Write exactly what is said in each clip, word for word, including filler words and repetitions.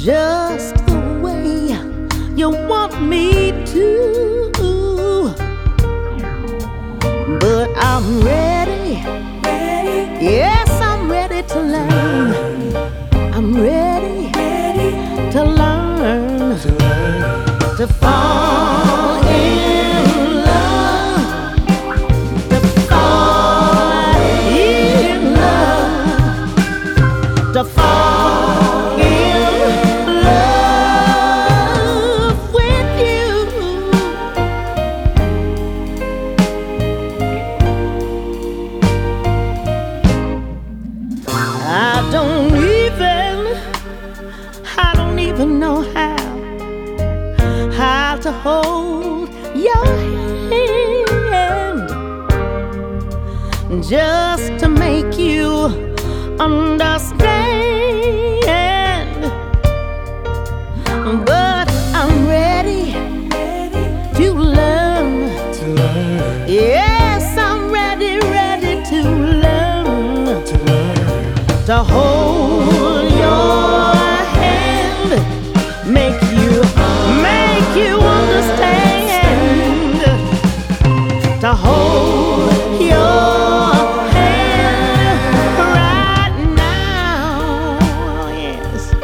just the way you want me to. But I'm ready, ready. Yes, I'm ready to learn. I'm ready, ready to learn, to, learn. to fall in love, to fall in love, to fall in love with you. I don't even, I don't even know how, how to hold your hand, just to make you understand. But I'm ready, ready to learn, to learn. Yes, I'm ready, ready to learn, to learn. To hold your hand, make you, make you understand. To hold your hand right now, yes.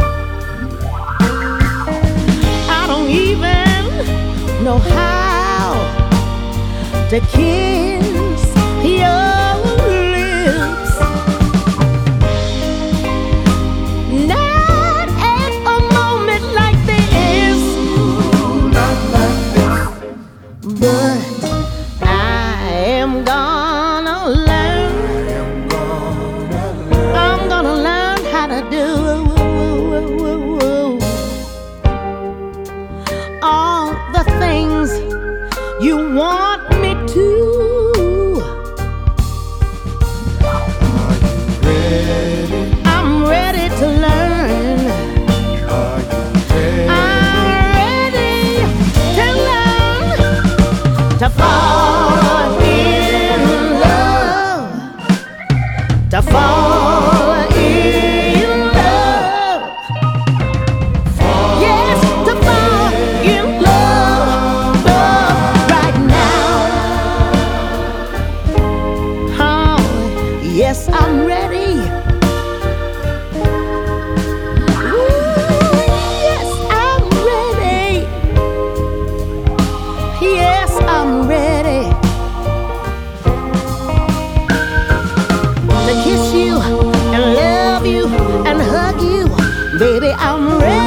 I don't even know how to kiss your lips. Not at a moment like this, but I am gonna learn. I'm gonna learn how to do all the things you want me to. I'm ready to learn. I'm ready to learn, to fall in love, to fall in love. Yes, to fall in love, love right now. Oh, yes, I'm ready. Yes, I'm ready to kiss you and love you and hug you, baby. I'm ready.